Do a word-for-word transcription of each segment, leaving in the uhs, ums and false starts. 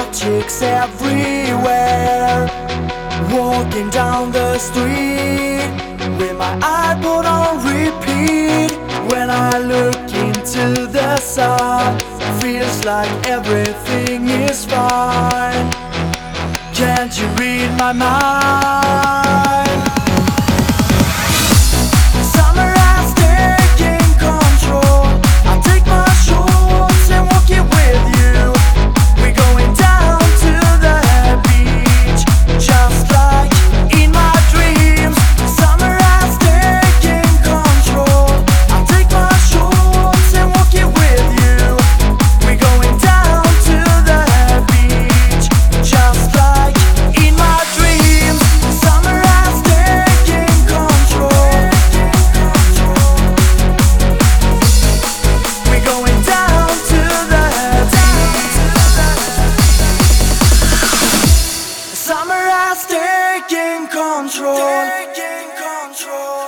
chicks everywhere, walking down the street with my iPod on repeat. When I look into the sun, feels like everything is fine. Can't you read my mind? Summer has taken control. I'll take my shorts and walk it with you. We're going down to the beach, just like in my dreams. Summer has taken control. I'll take my shorts and walk it with you. We're going down to the beach, just like in my dreams. Summer has taken control. We're going down to the beach. Summer has taken control. Taking control.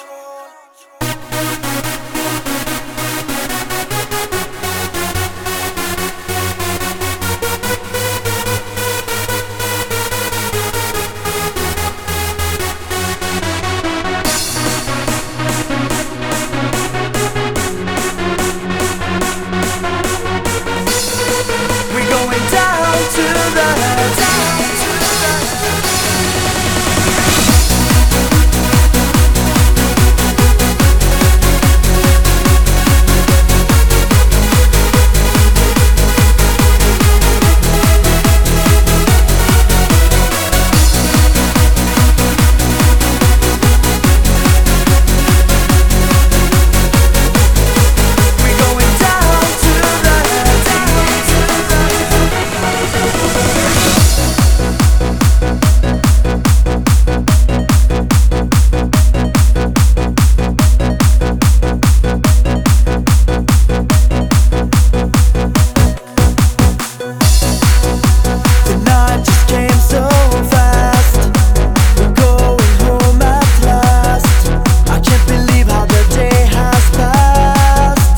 We're going down to the We're going down to the The night just came so fast. We're going home at last. I can't believe how the day has passed.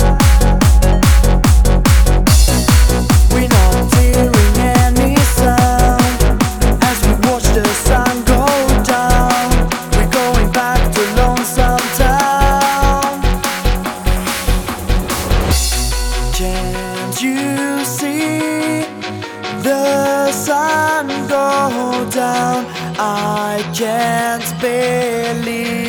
We're not hearing any sound as we watch the sun go down. We're going back to Lonesome Town. Can't you see the sun go down? I can't believe